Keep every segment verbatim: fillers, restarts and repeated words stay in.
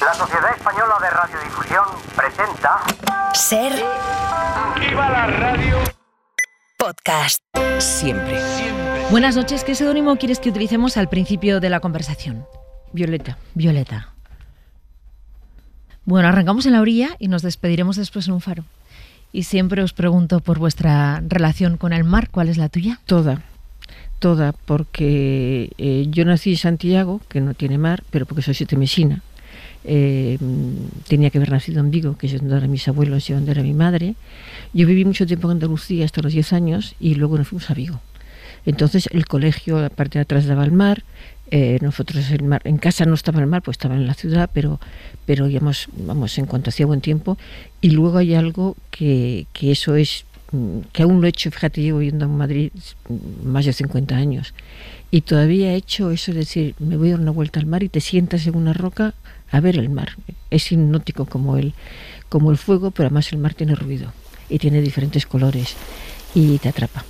La Sociedad Española de Radiodifusión presenta... Ser... ¡Viva la radio! Podcast. Siempre. Siempre. Buenas noches. ¿Qué seudónimo quieres que utilicemos al principio de la conversación? Violeta. Violeta. Bueno, arrancamos en la orilla y nos despediremos después en un faro. Y siempre os pregunto por vuestra relación con el mar. ¿Cuál es la tuya? Toda. Toda, porque eh, yo nací en Santiago, que no tiene mar, pero porque soy sietemesina. Eh, tenía que haber nacido en Vigo, que es donde eran mis abuelos y donde era mi madre. Yo viví mucho tiempo en Andalucía, hasta los diez años, y luego nos fuimos a Vigo. Entonces el colegio, la parte de atrás daba al mar. Eh, nosotros el mar, en casa no estaba el mar, pues estaba en la ciudad, pero, pero íbamos, vamos, en cuanto hacía buen tiempo. Y luego hay algo que, que eso es, que aún lo he hecho, fíjate, llevo viviendo en Madrid más de cincuenta años, y todavía he hecho eso, es decir, me voy a dar una vuelta al mar y te sientas en una roca a ver el mar. Es hipnótico como el, como el fuego, pero además el mar tiene ruido y tiene diferentes colores y te atrapa.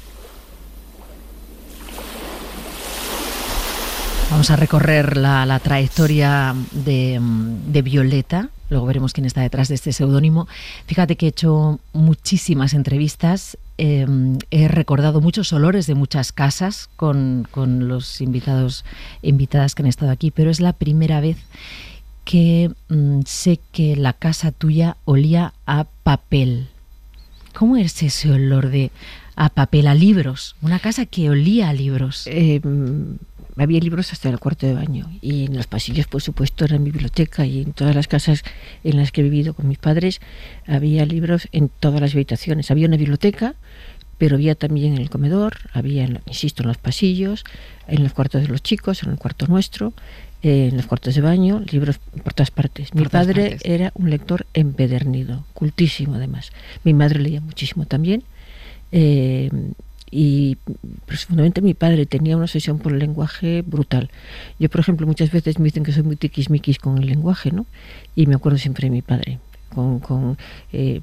Vamos a recorrer la, la trayectoria de, de Violeta. Luego veremos quién está detrás de este seudónimo. Fíjate que he hecho muchísimas entrevistas. Eh, he recordado muchos olores de muchas casas con, con los invitados invitadas que han estado aquí, pero es la primera vez que mmm, sé que la casa tuya olía a papel. ¿Cómo es ese olor de a papel, a libros? Una casa que olía a libros. Eh, había libros hasta el cuarto de baño, y en los pasillos, por supuesto, era mi biblioteca, y en todas las casas en las que he vivido con mis padres había libros en todas las habitaciones. Había una biblioteca, pero había también en el comedor, había, insisto, en los pasillos, en los cuartos de los chicos, en el cuarto nuestro, eh, en los cuartos de baño, libros por todas partes. Mi padre partes. Era un lector empedernido, cultísimo además. Mi madre leía muchísimo también. Eh, y profundamente mi padre tenía una obsesión por el lenguaje brutal. Yo, por ejemplo, muchas veces me dicen que soy muy tiquismiquis con el lenguaje, ¿no? Y me acuerdo siempre de mi padre. Con, con eh,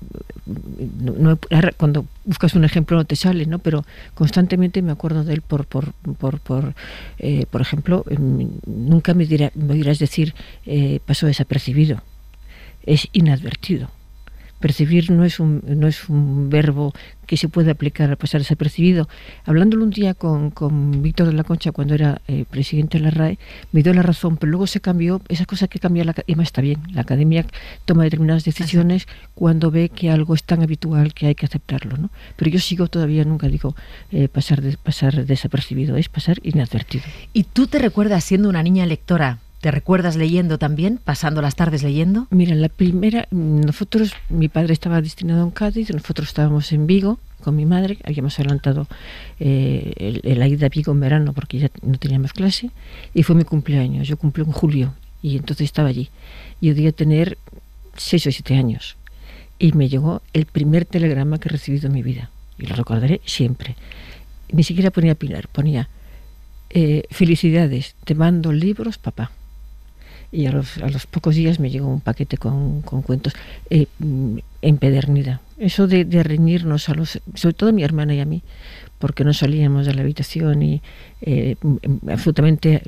no, no, cuando buscas un ejemplo no te sale, ¿no? Pero constantemente me acuerdo de él por por por por eh, por ejemplo, eh, nunca me, dirá, me oirás decir eh, pasó desapercibido. Es inadvertido. Percibir no es un no es un verbo que se puede aplicar a pasar desapercibido. Hablándolo un día con, con Víctor de la Concha, cuando era eh, presidente de la R A E, me dio la razón, pero luego se cambió, esa cosa que cambia la academia. Y además está bien, la academia toma determinadas decisiones cuando ve que algo es tan habitual que hay que aceptarlo, ¿no? Pero yo sigo todavía, nunca digo eh, pasar, de, pasar desapercibido, es pasar inadvertido. ¿Y tú te recuerdas siendo una niña lectora? ¿Te recuerdas leyendo también, pasando las tardes leyendo? Mira, la primera, nosotros, mi padre estaba destinado en Cádiz, nosotros estábamos en Vigo con mi madre, habíamos adelantado eh, el, el, la ida a Vigo en verano porque ya no teníamos clase, y fue mi cumpleaños, yo cumplí en julio, y entonces estaba allí. Yo debía tener seis o siete años, y me llegó el primer telegrama que he recibido en mi vida, y lo recordaré siempre. Ni siquiera ponía Pilar, ponía eh, felicidades, te mando libros, papá. Y a los, a los pocos días me llegó un paquete con, con cuentos eh, empedernida. Eso de, de reñirnos, a los, sobre todo a mi hermana y a mí, porque no salíamos de la habitación y eh, absolutamente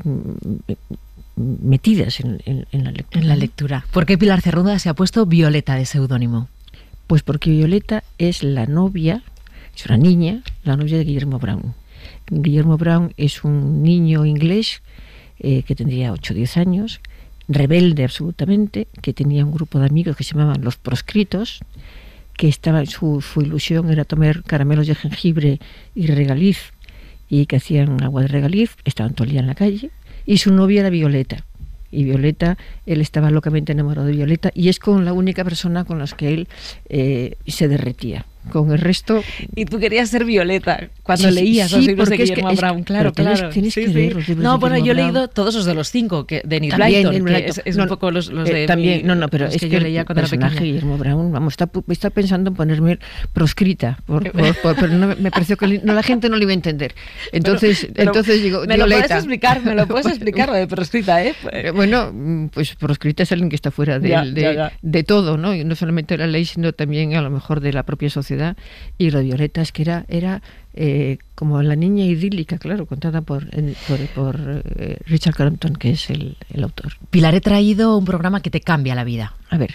metidas en, en, en la lectura. En la lectura. ¿Por qué Pilar Cernuda se ha puesto Violeta de seudónimo? Pues porque Violeta es la novia, es una niña, la novia de Guillermo Brown. Guillermo Brown es un niño inglés eh, que tendría ocho o diez años, rebelde absolutamente, que tenía un grupo de amigos que se llamaban los proscritos, que estaba, su, su ilusión era tomar caramelos de jengibre y regaliz, y que hacían agua de regaliz, estaban todo el día en la calle, y su novia era Violeta. Y Violeta, él estaba locamente enamorado de Violeta, y es con la única persona con la que él eh, se derretía. Con el resto... Y tú querías ser Violeta cuando sí, leías sí, los libros de es Guillermo que, Brown. Es, claro, tienes, claro. Tienes sí, que sí. leer los libros No, de bueno, yo he Brown. leído todos los de los cinco, que de Nick También, Blyton, que Blyton. es, es no, un poco los, los eh, de... También, mi, no, no, pero es que, que, yo el leía cuando era personaje pequeña. Guillermo Brown, vamos, está, está pensando en ponerme proscrita, por, por, por, pero no, me pareció que no, la gente no lo iba a entender. Entonces, pero, pero entonces digo, me Violeta. lo puedes explicar, me lo puedes explicar lo de proscrita, ¿eh? Bueno, pues proscrita es alguien que está fuera de, ya, de, ya, ya. de todo, ¿no? Y no solamente de la ley, sino también a lo mejor de la propia sociedad. ciudad, y Radio Violeta es que era, era eh, como la niña idílica, claro, contada por, por, por eh, Richard Crampton, que es el, el autor. Pilar, he traído un programa que te cambia la vida. A ver.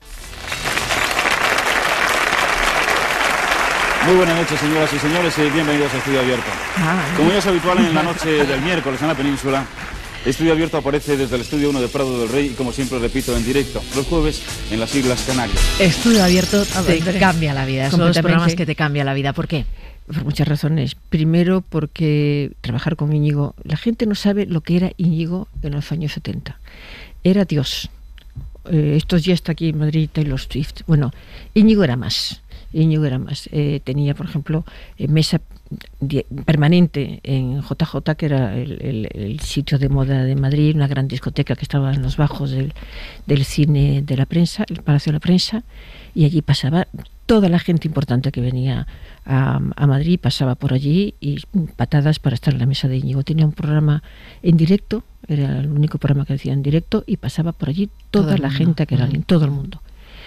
Muy buenas noches, señoras y señores, y bienvenidos a Estudio Abierto. Ah, Como ya es habitual en la noche del miércoles en la península, Estudio Abierto aparece desde el Estudio uno de Prado del Rey y, como siempre repito, en directo, los jueves en las Islas Canarias. Estudio Abierto te cambia la vida, son los programas que te cambian la vida. ¿Por qué? Por muchas razones. Primero, porque trabajar con Íñigo, la gente no sabe lo que era Íñigo en los años setenta. Era Dios. Eh, estos días está aquí en Madrid Taylor Swift. Bueno, Íñigo era más. Íñigo era más. Eh, tenía, por ejemplo, eh, mesa permanente en J J, que era el, el, el sitio de moda de Madrid, una gran discoteca que estaba en los bajos del, del cine de la prensa, el Palacio de la Prensa, y allí pasaba toda la gente importante que venía a, a Madrid, pasaba por allí, y patadas para estar en la mesa de Íñigo. Tenía un programa en directo, era el único programa que hacía en directo, y pasaba por allí toda todo la gente que era alguien, todo el mundo.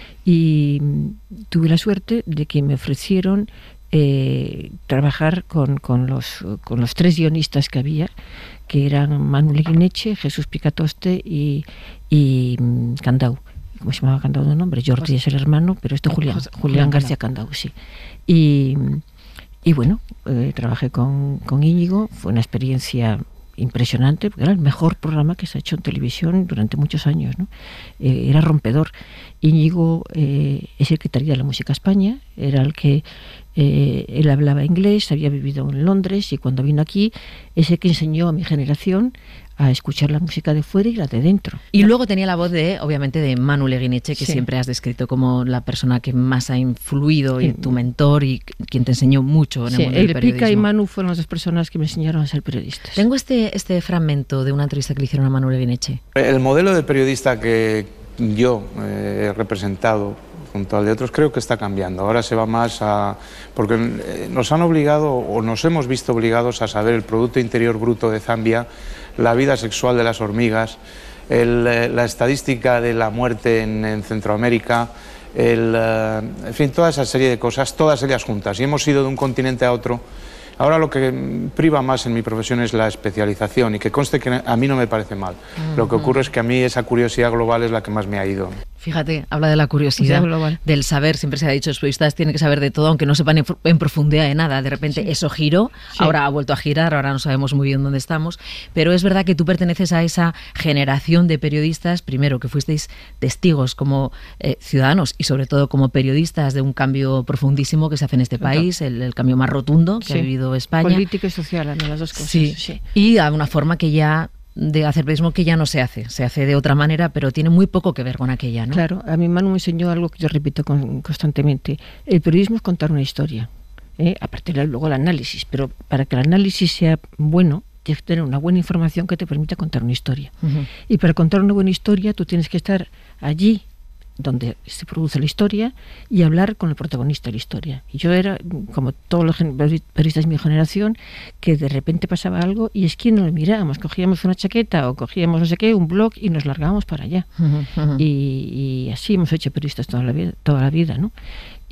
Y tuve la suerte de que me ofrecieron eh, trabajar con, con, los, con los tres guionistas que había, que eran Manuel Guineche, Jesús Picatoste y, y Candau. ¿Cómo se llamaba Candau de nombre? Jordi es el hermano, pero esto Julián, José, Julián García Candau, sí. Y, y bueno, eh, trabajé con, con Íñigo, fue una experiencia impresionante, porque era el mejor programa que se ha hecho en televisión durante muchos años, ¿no? Eh, era rompedor. Íñigo eh, es el que traía la música a España, era el que eh, él hablaba inglés, había vivido en Londres, y cuando vino aquí es el que enseñó a mi generación a escuchar la música de fuera y la de dentro. Y luego tenía la voz de, obviamente, de Manu Leguineche, que sí. siempre has descrito como la persona que más ha influido, sí. y tu mentor, y quien te enseñó mucho en sí, el mundo del periodismo. Pica y Manu fueron las dos personas que me enseñaron a ser periodistas. Tengo este, este fragmento de una entrevista que le hicieron a Manu Leguineche. El modelo de periodista que yo eh, he representado junto al de otros creo que está cambiando. Ahora se va más a... porque nos han obligado, o nos hemos visto obligados a saber el Producto Interior Bruto de Zambia, la vida sexual de las hormigas, el, la estadística de la muerte en, en Centroamérica, el, en fin, toda esa serie de cosas, todas ellas juntas. Y hemos ido de un continente a otro. Ahora lo que priva más en mi profesión es la especialización, y que conste que a mí no me parece mal. Uh-huh. Lo que ocurre es que a mí esa curiosidad global es la que más me ha ido. Fíjate, habla de la curiosidad, del saber. Siempre se ha dicho, los periodistas tienen que saber de todo, aunque no sepan en, en profundidad de nada. De repente sí. eso giró, sí. ahora ha vuelto a girar, ahora no sabemos muy bien dónde estamos. Pero es verdad que tú perteneces a esa generación de periodistas, primero, que fuisteis testigos como eh, ciudadanos y sobre todo como periodistas de un cambio profundísimo que se hace en este país, el, el cambio más rotundo que sí. ha vivido España. Político y social, las dos cosas. Sí. sí. Y a una forma que ya... de hacer periodismo que ya no se hace, se hace de otra manera, pero tiene muy poco que ver con aquella, ¿no? Claro, a mi Manu me enseñó algo que yo repito con, constantemente. El periodismo es contar una historia, ¿eh? aparte de luego el análisis, pero para que el análisis sea bueno, tienes que tener una buena información que te permita contar una historia. Uh-huh. Y para contar una buena historia tú tienes que estar allí donde se produce la historia y hablar con el protagonista de la historia. Y yo era, como todos los periodistas de mi generación, que de repente pasaba algo y es que no lo mirábamos, cogíamos una chaqueta o cogíamos no sé qué, un blog, y nos largábamos para allá. Uh-huh, uh-huh. Y, y así hemos hecho periodistas toda la vida, toda la vida, ¿no?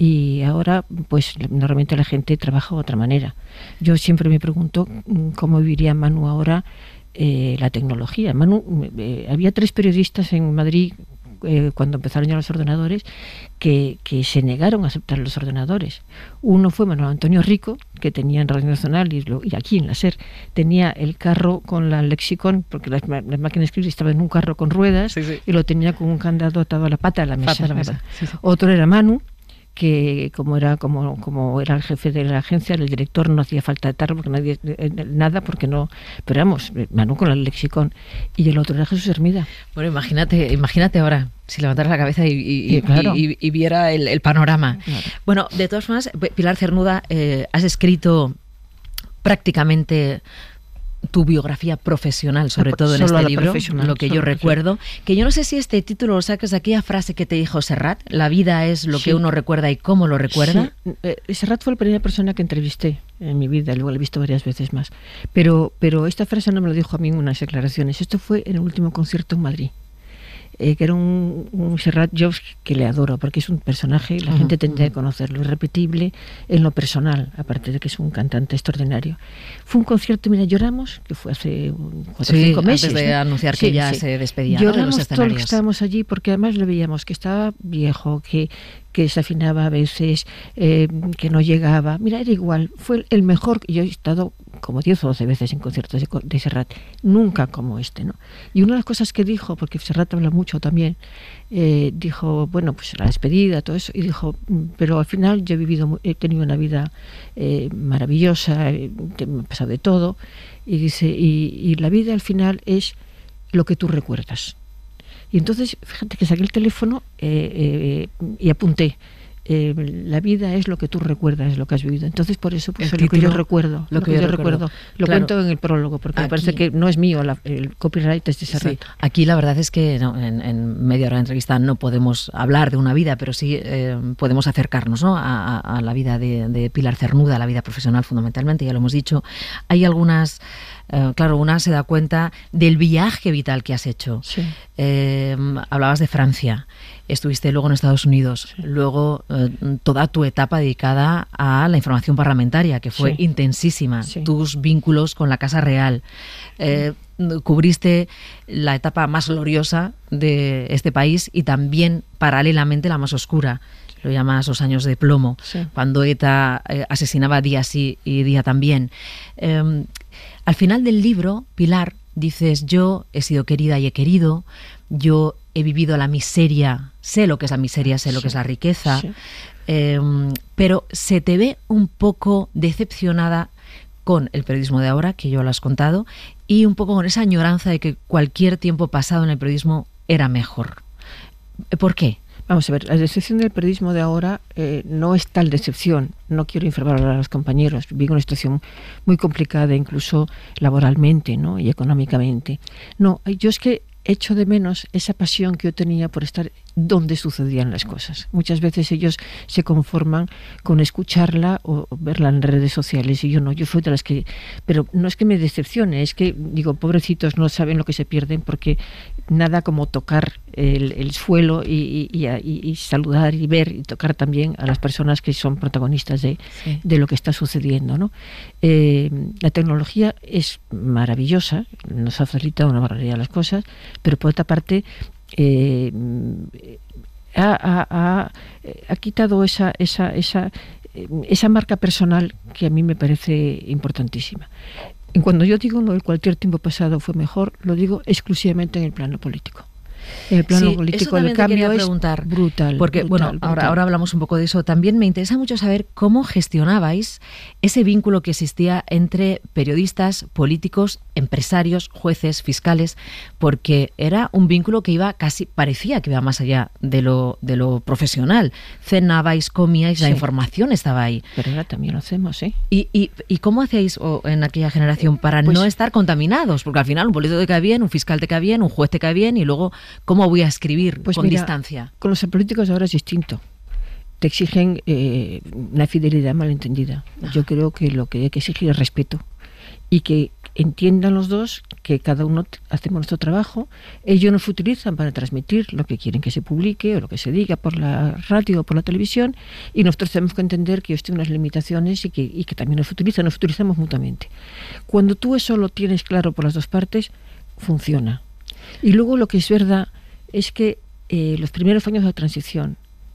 Y ahora, pues, normalmente la gente trabaja de otra manera. Yo siempre me pregunto cómo viviría Manu ahora eh, la tecnología. Manu, eh, había tres periodistas en Madrid Eh, cuando empezaron ya los ordenadores, que, que se negaron a aceptar los ordenadores. Uno fue Manuel Antonio Rico, que tenía en Radio Nacional y, lo, y aquí en la SER, tenía el carro con la lexicon, porque las, las máquinas de escribir estaban en un carro con ruedas, sí, sí. y lo tenía con un candado atado a la pata de la mesa. Pata de la mesa. Sí, sí. Otro era Manu, que como era como como era el jefe de la agencia, el director, no hacía falta estar porque nadie nada porque no, pero vamos, Manu con el lexicón. Y el otro era Jesús Hermida. Bueno, imagínate, imagínate ahora si levantara la cabeza y, y, y, claro. y, y viera el, el panorama. Claro. Bueno, de todas formas, Pilar Cernuda, eh, has escrito prácticamente tu biografía profesional, sobre todo en este libro, lo que yo recuerdo, que yo no sé si este título lo sacas de aquella frase que te dijo Serrat, la vida es lo sí. que uno recuerda y cómo lo recuerda. Sí. Eh, Serrat fue la primera persona que entrevisté en mi vida, luego la he visto varias veces más, pero, pero esta frase no me lo dijo a mí en unas declaraciones, esto fue en el último concierto en Madrid. eh, que era un, un Serrat Jobs que le adoro, porque es un personaje, la uh-huh, gente tendría uh-huh. que conocerlo, irrepetible en lo personal, aparte de que es un cantante extraordinario. Fue un concierto, mira, lloramos, que fue hace cuatro o sí, cinco meses. Antes de ¿no? anunciar que sí, ya sí. se despedía, lloramos ¿no? de los escenarios. todos los que estábamos allí, porque además le veíamos que estaba viejo, que que desafinaba a veces, eh, que no llegaba. Mira, era igual, fue el mejor. Yo he estado como diez o doce veces en conciertos de, de Serrat, nunca como este, ¿no? Y una de las cosas que dijo, porque Serrat habla mucho también, eh, dijo, bueno, pues la despedida, todo eso, y dijo, pero al final yo he vivido, he tenido una vida eh, maravillosa, eh, me ha pasado de todo, y dice, y, y la vida al final es lo que tú recuerdas. Y entonces, fíjate que saqué el teléfono eh, eh, y apunté. Eh, la vida es lo que tú recuerdas, es lo que has vivido. Entonces, por eso, pues, lo que yo recuerdo, lo, lo que, que yo, yo recuerdo. recuerdo. Lo claro, cuento en el prólogo, porque aquí, me parece que no es mío, la, el copyright es de Serrat. Sí, aquí la verdad es que no, en, en media hora de entrevista no podemos hablar de una vida, pero sí eh, podemos acercarnos, ¿no? a, a la vida de, de Pilar Cernuda, a la vida profesional fundamentalmente, ya lo hemos dicho. Hay algunas... Uh, claro, una se da cuenta del viaje vital que has hecho. Sí. Eh, hablabas de Francia, estuviste luego en Estados Unidos, sí. luego uh, toda tu etapa dedicada a la información parlamentaria, que fue sí. intensísima, sí. tus vínculos con la Casa Real. Eh, cubriste la etapa más gloriosa de este país y también paralelamente la más oscura. Lo llamas los años de plomo, sí. cuando ETA eh, asesinaba día sí y día también. Eh, Al final del libro, Pilar, dices, yo he sido querida y he querido, yo he vivido la miseria, sé lo que es la miseria, sé sí, lo que es la riqueza, sí. eh, pero se te ve un poco decepcionada con el periodismo de ahora, que yo lo has contado, y un poco con esa añoranza de que cualquier tiempo pasado en el periodismo era mejor. ¿Por qué? Vamos a ver, la decepción del periodismo de ahora eh, no es tal decepción. No quiero informar a los compañeros. Vivo una situación muy complicada, incluso laboralmente, ¿no? Y económicamente. No, yo es que echo de menos esa pasión que yo tenía por estar donde sucedían las cosas. Muchas veces ellos se conforman con escucharla o verla en redes sociales y yo no, yo soy de las que... Pero no es que me decepcione, es que, digo, pobrecitos no saben lo que se pierden porque nada como tocar el, el suelo y, y, y, y saludar y ver y tocar también a las personas que son protagonistas de, sí. de lo que está sucediendo, ¿no? Eh, la tecnología es maravillosa, nos ha facilitado una barbaridad las cosas, pero por otra parte eh, ha, ha, ha, ha quitado esa, esa, esa, esa marca personal que a mí me parece importantísima. Y cuando yo digo lo de cualquier tiempo pasado fue mejor, lo digo exclusivamente en el plano político. En el plano sí, político el cambio es brutal. Porque, brutal, bueno, brutal. Ahora, ahora hablamos un poco de eso. También me interesa mucho saber cómo gestionabais ese vínculo que existía entre periodistas, políticos, empresarios, jueces, fiscales, porque era un vínculo que iba casi, parecía que iba más allá de lo, de lo profesional. Cenabais, comíais, sí. la información estaba ahí. Pero ahora también lo hacemos, ¿eh? ¿Y, y, y cómo hacéis oh, en aquella generación para pues, no estar contaminados? Porque al final un político te cae bien, un fiscal te cae bien, un juez te cae bien y luego... ¿Cómo voy a escribir pues con mira, distancia? Con los políticos ahora es distinto. Te exigen eh, una fidelidad malentendida. Ajá. Yo creo que lo que hay que exigir es respeto. Y que entiendan los dos que cada uno hacemos nuestro trabajo. Ellos nos utilizan para transmitir lo que quieren que se publique o lo que se diga por la radio o por la televisión. Y nosotros tenemos que entender que ellos tienen unas limitaciones y que, y que también nos utilizan. Nos utilizamos mutuamente. Cuando tú eso lo tienes claro por las dos partes, funciona. Y luego lo que es verdad es que eh, los primeros años de la transición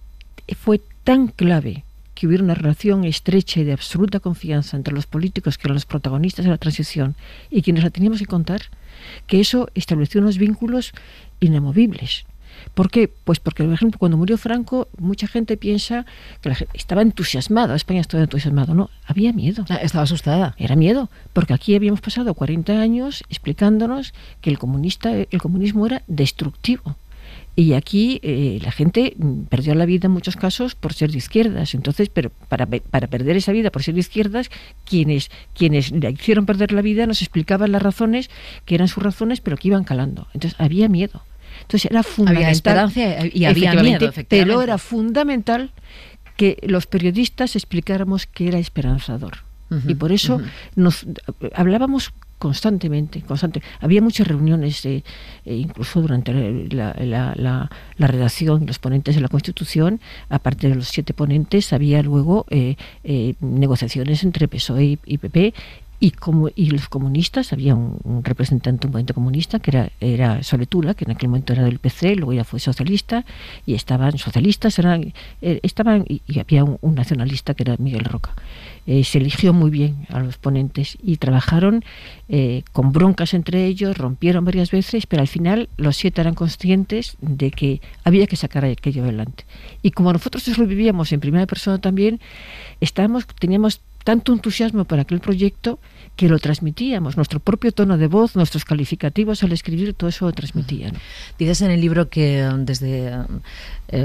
fue tan clave que hubiera una relación estrecha y de absoluta confianza entre los políticos que eran los protagonistas de la transición y quienes la teníamos que contar, que eso estableció unos vínculos inamovibles. ¿Por qué? Pues porque, por ejemplo, cuando murió Franco, mucha gente piensa que la gente estaba entusiasmada, España estaba entusiasmado. No, había miedo. Ah, estaba asustada. Era miedo, porque aquí habíamos pasado cuarenta años explicándonos que el comunista, el comunismo era destructivo. Y aquí eh, la gente perdió la vida en muchos casos por ser de izquierdas. Entonces, pero para, para perder esa vida por ser de izquierdas, quienes, quienes le hicieron perder la vida nos explicaban las razones, que eran sus razones, pero que iban calando. Entonces, había miedo. Entonces, era fundamental. Había esperanza y había miedo, efectivamente. Pero era fundamental que los periodistas explicáramos que era esperanzador. Uh-huh, y por eso uh-huh. nos hablábamos constantemente, constante. Había muchas reuniones, eh, eh, incluso durante la, la, la, la redacción, los ponentes de la Constitución, aparte de los siete ponentes, había luego eh, eh, negociaciones entre P S O E y, y P P. Y, como, y los comunistas, había un, un representante, un ponente comunista, que era, era Soletula, que en aquel momento era del P C, luego ya fue socialista, y estaban socialistas, eran, eh, estaban y, y había un, un nacionalista que era Miguel Roca. Eh, se eligió muy bien a los ponentes y trabajaron eh, con broncas entre ellos, rompieron varias veces, pero al final los siete eran conscientes de que había que sacar aquello adelante. Y como nosotros eso lo vivíamos en primera persona también, estábamos, teníamos tanto entusiasmo por aquel proyecto que lo transmitíamos, nuestro propio tono de voz, nuestros calificativos al escribir, todo eso lo transmitían. Dices en el libro que desde, eh,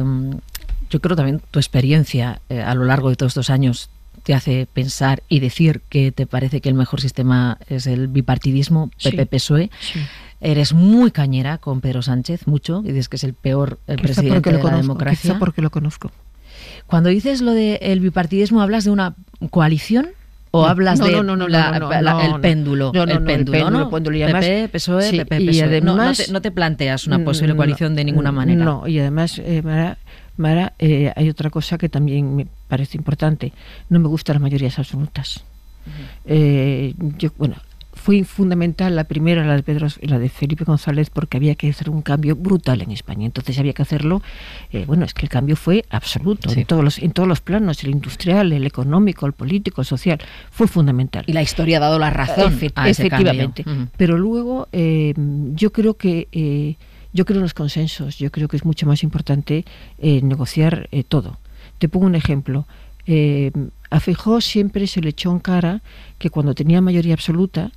yo creo también tu experiencia eh, a lo largo de todos estos años te hace pensar y decir que te parece que el mejor sistema es el bipartidismo, P P P S O E. Sí. Eres muy cañera con Pedro Sánchez, mucho, y dices que es el peor el presidente de la conozco, democracia. Quizá porque lo conozco. Cuando dices lo del bipartidismo, ¿hablas de una coalición o no, hablas no, de no, no, no, la, no, la, no, el péndulo? No, no, el no, péndulo, el péndulo, ¿no? péndulo y además, P P, P S O E, sí, P P, y P S O E. además, no, no, te, no te planteas una posible coalición de ninguna manera. No, y además, eh, Mara, Mara eh, hay otra cosa que también me parece importante. No me gustan las mayorías absolutas. Uh-huh. eh, yo, bueno, fue fundamental la primera, la de Pedro, la de Felipe González, porque había que hacer un cambio brutal en España. Entonces había que hacerlo. Eh, bueno, es que el cambio fue absoluto, sí. en todos los en todos los planos, el industrial, el económico, el político, el social, fue fundamental. Y la historia ha dado la razón. Efe, a ese efectivamente. Uh-huh. Pero luego eh, yo creo que eh, yo creo en los consensos. Yo creo que es mucho más importante eh, negociar eh, todo. Te pongo un ejemplo. Eh, a Feijóo siempre se le echó en cara que cuando tenía mayoría absoluta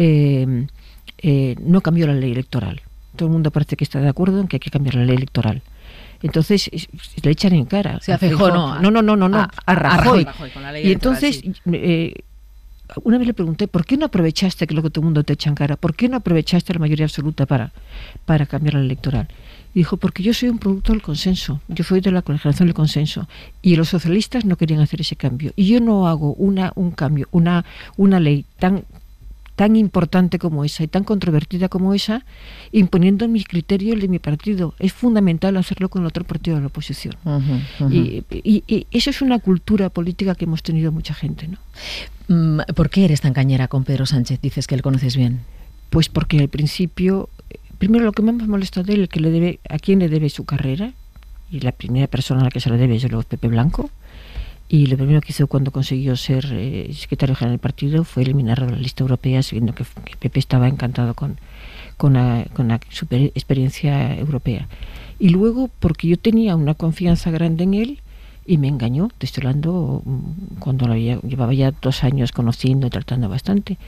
Eh, eh, no cambió la ley electoral. Todo el mundo parece que está de acuerdo en que hay que cambiar la ley electoral. Entonces le echan en cara. O sea, a Feijóo no. No, no, no, no, no. A, a Rajoy. A Rajoy con la ley y entonces, sí. eh, una vez le pregunté, ¿por qué no aprovechaste que lo que todo el mundo te echa en cara? ¿Por qué no aprovechaste la mayoría absoluta para, para cambiar la ley electoral? Y dijo, porque yo soy un producto del consenso. Yo soy de la generación del consenso. Y los socialistas no querían hacer ese cambio. Y yo no hago una, un cambio, una, una ley tan tan importante como esa y tan controvertida como esa, imponiendo mi criterio el de mi partido. Es fundamental hacerlo con el otro partido de la oposición. Uh-huh, uh-huh. Y, y, y eso es una cultura política que hemos tenido mucha gente, ¿no? ¿Por qué eres tan cañera con Pedro Sánchez? Dices que le conoces bien. Pues porque al principio, primero lo que más me molesta de él, que le debe, a quién le debe su carrera, y la primera persona a la que se le debe es el Pepe Blanco. Y lo primero que hizo cuando consiguió ser eh, secretario general del partido fue eliminarlo de la lista europea, sabiendo que, que Pepe estaba encantado con, con, la, con la super experiencia europea. Y luego, porque yo tenía una confianza grande en él, y me engañó, te estoy hablando cuando lo había, llevaba ya dos años conociendo y tratando bastante.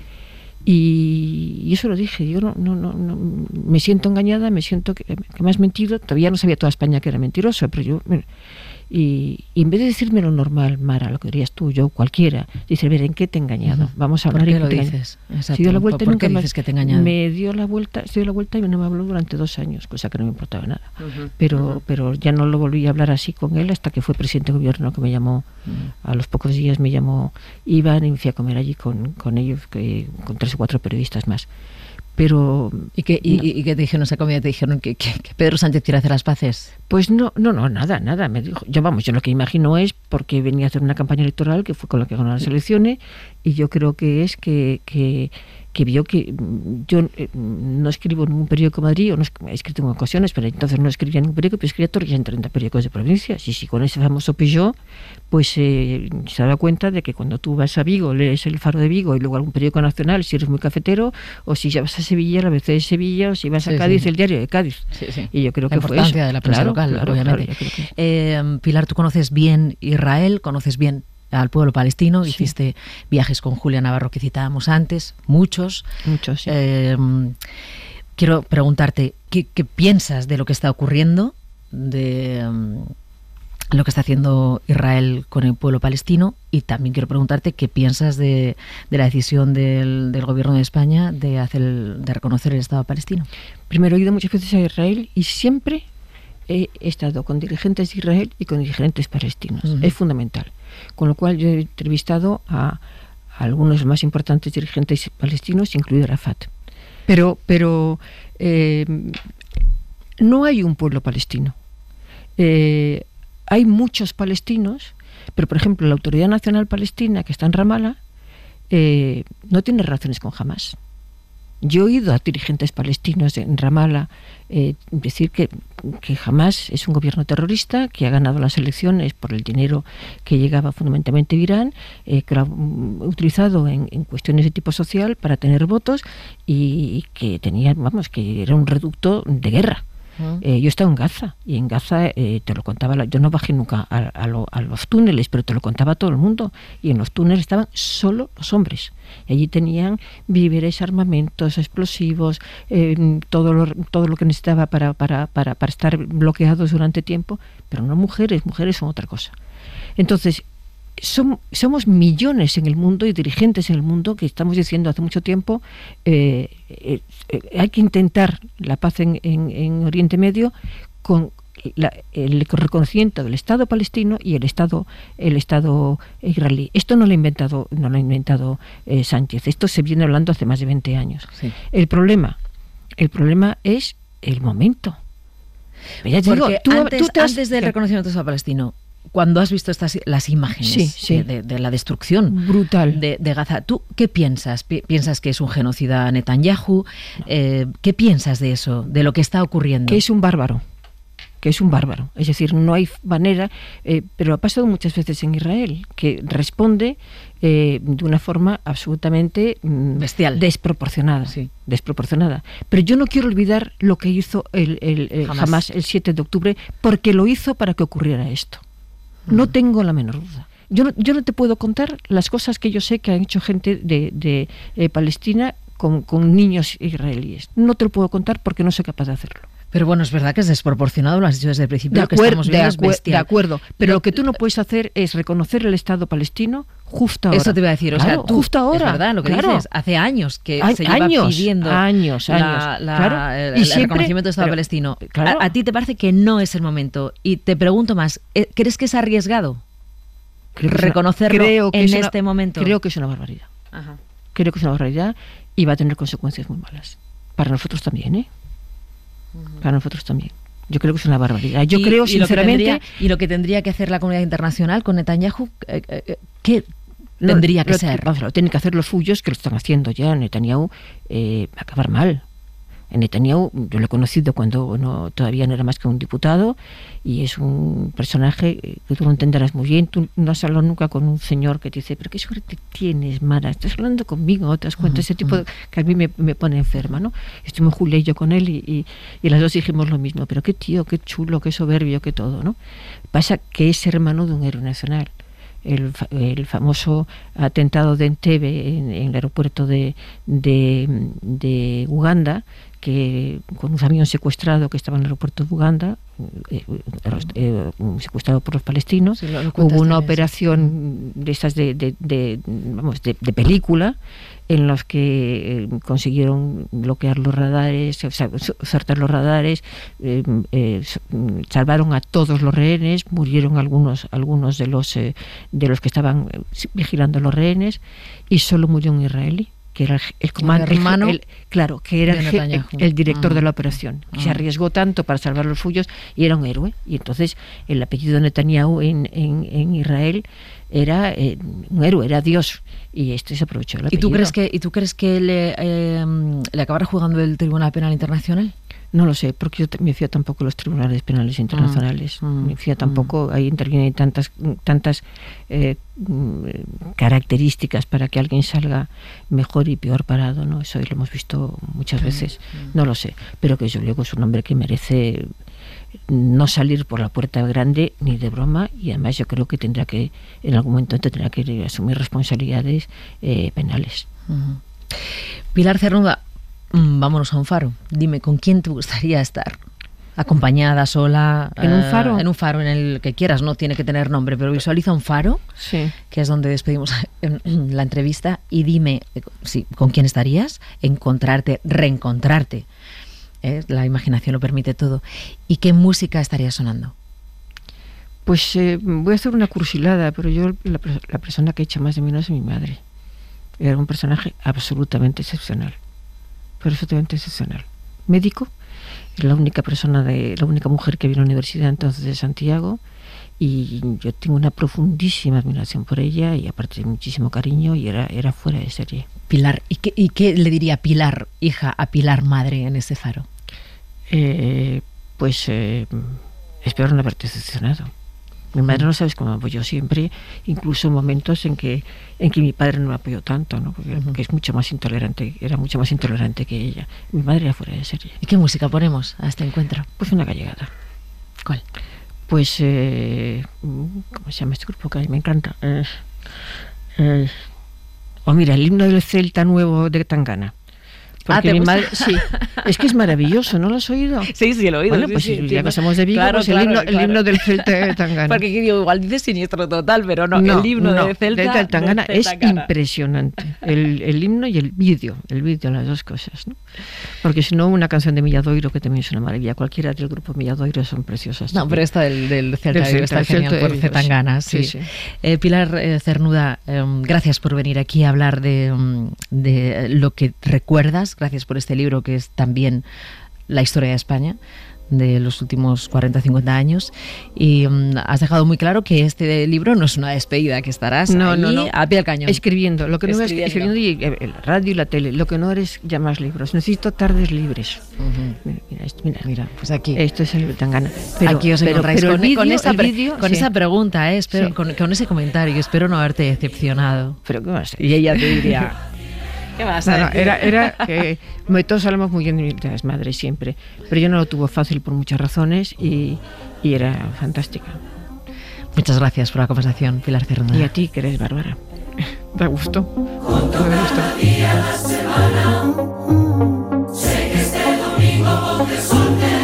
Y, y eso lo dije, yo no, no, no, no me siento engañada, me siento que, que me has mentido. Todavía no sabía toda España que era mentiroso, pero yo... Y, y en vez de decirme lo normal, Mara, lo que dirías tú, yo, cualquiera, dice, a ver, ¿en qué te he engañado? Vamos a hablar. ¿Por qué en lo qué dices? Se dio la vuelta ¿Por, y nunca qué dices más, que te he engañado? Me dio la vuelta, se dio la vuelta y no me habló durante dos años, cosa que no me importaba nada. Uh-huh, pero, uh-huh. pero ya no lo volví a hablar así con él hasta que fue presidente de gobierno, que me llamó, uh-huh. a los pocos días me llamó Iván y me fui a comer allí con, con ellos, que, con tres o cuatro periodistas más. Pero ¿Y qué, y, no. y qué te dijeron esa comida? ¿Te dijeron que, que, que Pedro Sánchez quiere hacer las paces? Pues no, no, no, nada, nada. Me dijo, yo vamos, yo lo que imagino es porque venía a hacer una campaña electoral que fue con la que ganó las elecciones, y yo creo que es que, que, que vio que yo eh, no escribo en ningún periódico de Madrid, o no he escrito en ocasiones, pero entonces no escribía en ningún periódico, pero escribía todos en treinta periódicos de provincias. Y si con ese famoso Peugeot, pues eh, se da cuenta de que cuando tú vas a Vigo, lees el Faro de Vigo y luego algún periódico nacional, si eres muy cafetero, o si ya vas a Sevilla, la A B C de Sevilla, o si vas a sí, Cádiz, sí. el Diario de Cádiz. Sí, sí. Y yo creo la que fue eso. La importancia de la prensa claro, local, claro, obviamente. Claro, que... eh, Pilar, tú conoces bien Israel, conoces bien al pueblo palestino, sí. hiciste viajes con Julia Navarro que citábamos antes, muchos. Muchos, sí. Eh, quiero preguntarte, ¿qué, ¿qué piensas de lo que está ocurriendo, de um, lo que está haciendo Israel con el pueblo palestino? Y también quiero preguntarte qué piensas de, de la decisión del, del gobierno de España de, hacer el, de reconocer el Estado palestino. Primero, he ido muchas veces a Israel y siempre he estado con dirigentes de Israel y con dirigentes palestinos. Uh-huh. Es fundamental. Con lo cual yo he entrevistado a, a algunos de los más importantes dirigentes palestinos, incluido Arafat. Pero, pero eh, no hay un pueblo palestino. Eh, hay muchos palestinos, pero por ejemplo la Autoridad Nacional Palestina, que está en Ramallah, eh, no tiene relaciones con Hamás. Yo he oído a dirigentes palestinos en Ramallah eh, decir que, que Hamás es un gobierno terrorista, que ha ganado las elecciones por el dinero que llegaba fundamentalmente de Irán, eh, que lo ha utilizado en, en cuestiones de tipo social para tener votos y, y que tenía, vamos, que era un reducto de guerra. Eh, yo he estado en Gaza y en Gaza eh, te lo contaba, la, yo no bajé nunca a, a, lo, a los túneles, pero te lo contaba todo el mundo, y en los túneles estaban solo los hombres. Y allí tenían víveres, armamentos, explosivos, eh, todo, lo, todo lo que necesitaba para, para, para, para estar bloqueados durante tiempo, pero no mujeres, mujeres son otra cosa. Entonces, Som, somos millones en el mundo y dirigentes en el mundo que estamos diciendo hace mucho tiempo eh, eh, eh, hay que intentar la paz en, en, en Oriente Medio con la, el reconocimiento del Estado palestino y el Estado el Estado israelí. Esto no lo ha inventado no lo ha inventado eh, Sánchez. Esto se viene hablando hace más de veinte años. Sí. El problema el problema es el momento. Ya te digo, tú, antes, tú te has, antes del reconocimiento del Estado palestino, cuando has visto estas las imágenes sí, sí. De, de la destrucción brutal de, de Gaza, ¿tú qué piensas? ¿Piensas que es un genocida Netanyahu? Eh, ¿Qué piensas de eso, de lo que está ocurriendo? Que es un bárbaro, que es un bárbaro. Es decir, no hay manera, eh, pero ha pasado muchas veces en Israel, que responde eh, de una forma absolutamente mm, bestial, desproporcionada, sí. desproporcionada. Pero yo no quiero olvidar lo que hizo el, el, el Hamás el siete de octubre, porque lo hizo para que ocurriera esto. No tengo la menor duda. Yo no, yo no te puedo contar las cosas que yo sé que han hecho gente de, de eh, Palestina con, con niños israelíes. No te lo puedo contar porque no soy capaz de hacerlo. Pero bueno, es verdad que es desproporcionado, lo has dicho desde el principio. De, que estamos de, viendo acuer- es bestial. de acuerdo, pero lo, lo que tú no puedes hacer es reconocer el Estado palestino justo ahora. Eso te iba a decir, claro, o sea, tú, justo ahora. Es verdad, lo que claro. dices, hace años que Ay, se lleva años, pidiendo años, la, años. La, claro. el, y el siempre, reconocimiento del Estado pero, palestino. Claro. A, ¿A ti te parece que no es el momento? Y te pregunto más, ¿crees que es arriesgado creo que reconocerlo una, creo que en es una, este momento? Creo que es una barbaridad. Ajá. Creo que es una barbaridad y va a tener consecuencias muy malas. Para nosotros también, ¿eh? Uh-huh. Para nosotros también. Yo creo que es una barbaridad. Yo y, creo, y sinceramente... Lo tendría, y lo que tendría que hacer la comunidad internacional con Netanyahu, eh, eh, ¿qué tendría lo, que lo, ser? Vamos, lo tienen que hacer los suyos, que lo están haciendo ya. Netanyahu eh, va a acabar mal. Netanyahu, yo lo he conocido cuando bueno, todavía no era más que un diputado, y es un personaje que tú lo entenderás muy bien. Tú no has hablado nunca con un señor que te dice, pero qué suerte tienes, Mara, estás hablando conmigo, te das cuenta, uh-huh, ese tipo de, que a mí me, me pone enferma, ¿no? Estuvimos Julia y yo con él y, y, y las dos dijimos lo mismo, pero qué tío, qué chulo, qué soberbio, qué todo, ¿no? Pasa que es hermano de un héroe nacional. El, el famoso atentado de Entebbe en, en el aeropuerto de, de, de Uganda, que con un avión secuestrado que estaba en el aeropuerto de Uganda, eh, eh, secuestrado por los palestinos, sí, lo, lo hubo una también, operación sí. de esas de, de, de vamos de, de película, en los que eh, consiguieron bloquear los radares, o sea, saltar los radares, eh, eh, salvaron a todos los rehenes, murieron algunos algunos de los eh, de los que estaban vigilando los rehenes, y solo murió un israelí, que era el, el comandante, hermano, el, claro, que era el, el, el director uh-huh. de la operación, que uh-huh. se arriesgó tanto para salvar los suyos y era un héroe. Y entonces el apellido de Netanyahu en, en, en Israel era eh, un héroe, era Dios, y este se aprovechó el apellido. ¿Y tú crees que, y tú crees que le, eh, le acabará jugando el Tribunal Penal Internacional? No lo sé, porque yo me fío tampoco los tribunales penales internacionales. Mm, mm, me fío tampoco, mm. ahí intervienen tantas tantas eh, características para que alguien salga mejor y peor parado, ¿no? Eso lo hemos visto muchas veces. Mm. No lo sé, pero que yo digo es un hombre que merece no salir por la puerta grande ni de broma, y además yo creo que tendrá que, en algún momento tendrá que asumir responsabilidades eh, penales. Mm. Pilar Cernuda, vámonos a un faro. Dime, ¿con quién te gustaría estar? ¿Acompañada, sola? ¿En un faro? Eh, en un faro, en el que quieras, no tiene que tener nombre, pero visualiza un faro, sí. que es donde despedimos la entrevista, y dime, sí, ¿con quién estarías? Encontrarte, reencontrarte. ¿Eh? La imaginación lo permite todo. ¿Y qué música estaría sonando? Pues eh, voy a hacer una cursilada, pero yo la, la persona que echa más de menos es mi madre. Era un personaje absolutamente excepcional, pero absolutamente excepcional. Médico, era la única persona, de la única mujer que había en la universidad entonces de Santiago, y yo tengo una profundísima admiración por ella y aparte muchísimo cariño, y era, era fuera de serie. Pilar, ¿y qué, y qué le diría Pilar, hija, a Pilar, madre, en ese faro? Eh, pues eh, espero no haberte decepcionado. Mi madre no sabes cómo me apoyó siempre, incluso en momentos en que en que mi padre no me apoyó tanto, ¿no? Porque, uh-huh. porque es mucho más intolerante, era mucho más intolerante que ella. Mi madre era fuera de serie. ¿Y qué música ponemos a este encuentro? Pues una gallegada. ¿Cuál? Pues eh, ¿cómo se llama este grupo que a mí me encanta? Eh, eh, o oh, mira, el himno del Celta nuevo de Tangana. Porque ah, mi madre, sí, es que es maravilloso, ¿no lo has oído? Sí, sí, lo he oído. Bueno, sí, pues sí, si sí, ya pasamos de Vigo, claro, pues claro, el, himno, claro. el himno del Celta de Tangana. Porque digo, igual dice siniestro total, pero no, no el himno no, de Celta, Celta de Tangana de es Tangana. impresionante. El, el himno y el vídeo, el vídeo, las dos cosas, ¿no? Porque si no, una canción de Milladoiro, que también es una maravilla. Cualquiera del grupo Milladoiro son preciosas. No, pero esta del, del Celta del de Vigo está genial por Vigo, Zetangana, sí. sí, sí. Eh, Pilar eh, Cernuda, eh, gracias por venir aquí a hablar de, de lo que recuerdas. Gracias por este libro que es también la historia de España de los últimos cuarenta a cincuenta años, y um, has dejado muy claro que este libro no es una despedida, que estarás no, ahí no, no. a pie del cañón. Escribiendo, lo que no escribiendo. es escribiendo y eh, la radio y la tele, lo que no eres ya más libros. Necesito tardes libres. Uh-huh. Mira, mira, esto, mira, mira, pues aquí. Esto es el Tangana. Pero, aquí os pero, encontráis pero con, vídeo, con, esa, pre- vídeo, con sí. esa pregunta, eh, espero, Sí. con, con ese comentario, espero no haberte decepcionado. Pero qué más. Y ella te diría... ¿Qué vas a No, no, decir? era, era que todos hablamos muy bien de las madres siempre, pero yo no lo tuvo fácil por muchas razones y, y era fantástica. Muchas gracias por la conversación, Pilar Cernuda. Y a ti, que eres bárbara. Da gusto. Otro día la semana, sé que este domingo voy a soltar.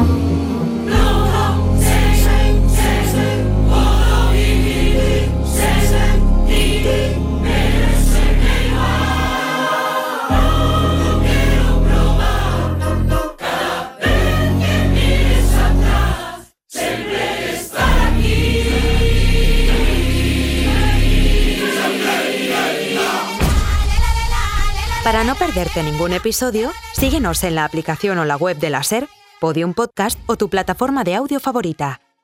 Para no perderte ningún episodio, síguenos en la aplicación o la web de la SER, Podium Podcast o tu plataforma de audio favorita.